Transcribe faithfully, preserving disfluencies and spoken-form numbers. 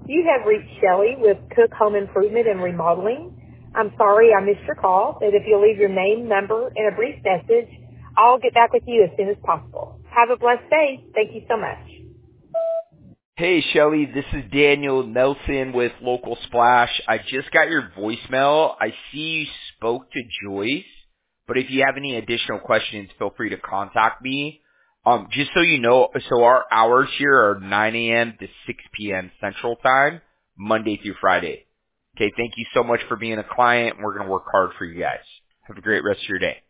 You have reached Shelley with Cook Home Improvement and Remodeling. I'm sorry I missed your call, but if you'll leave your name, number, and a brief message, I'll get back with you as soon as possible. Have a blessed day. Thank you so much. Hey, Shelly, this is Daniel Nelson with Local Splash. I just got your voicemail. I see you spoke to Joyce, but if you have any additional questions, feel free to contact me. Um, just so you know, so our hours here are nine a.m. to six p.m. Central Time, Monday through Friday. Okay, thank you so much for being a client, and we're going to work hard for you guys. Have a great rest of your day.